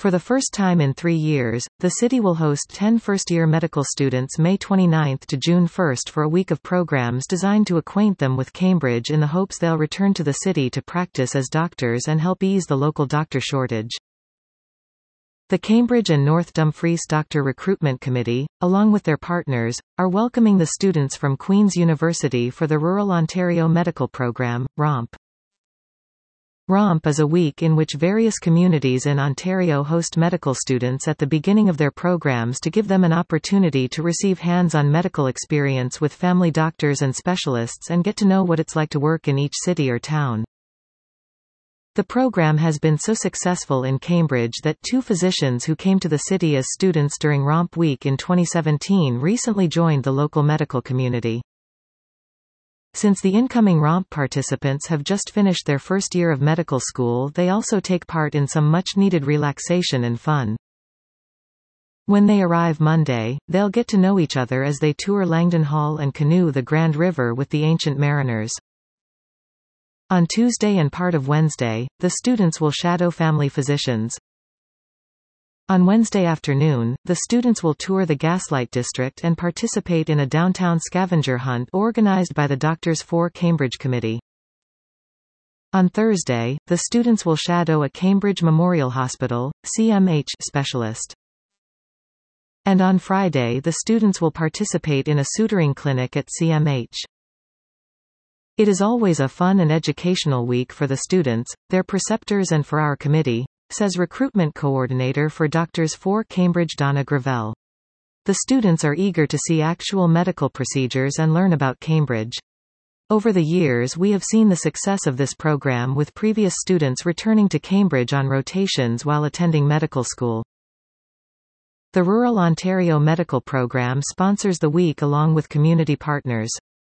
For the first time in 3 years, the city will host 10 first-year medical students May 29 to June 1 for a week of programs designed to acquaint them with Cambridge in the hopes they'll return to the city to practice as doctors and help ease the local doctor shortage. The Cambridge and North Dumfries Doctor Recruitment Committee, along with their partners, are welcoming the students from Queen's University for the Rural Ontario Medical Programme, ROMP. ROMP is a week in which various communities in Ontario host medical students at the beginning of their programs to give them an opportunity to receive hands-on medical experience with family doctors and specialists and get to know what it's like to work in each city or town. The program has been so successful in Cambridge that 2 physicians who came to the city as students during ROMP Week in 2017 recently joined the local medical community. Since the incoming ROMP participants have just finished their first year of medical school, they also take part in some much-needed relaxation and fun. When they arrive Monday, they'll get to know each other as they tour Langdon Hall and canoe the Grand River with the Ancient Mariners. On Tuesday and part of Wednesday, the students will shadow family physicians. On Wednesday afternoon, the students will tour the Gaslight District and participate in a downtown scavenger hunt organized by the Doctors for Cambridge Committee. On Thursday, the students will shadow a Cambridge Memorial Hospital, CMH specialist. And on Friday, the students will participate in a suturing clinic at CMH. It is always a fun and educational week for the students, their preceptors and for our committee, says recruitment coordinator for Doctors for Cambridge Donna Gravel. The students are eager to see actual medical procedures and learn about Cambridge. Over the years we have seen the success of this program with previous students returning to Cambridge on rotations while attending medical school. The Rural Ontario Medical Programme sponsors the week along with community partners.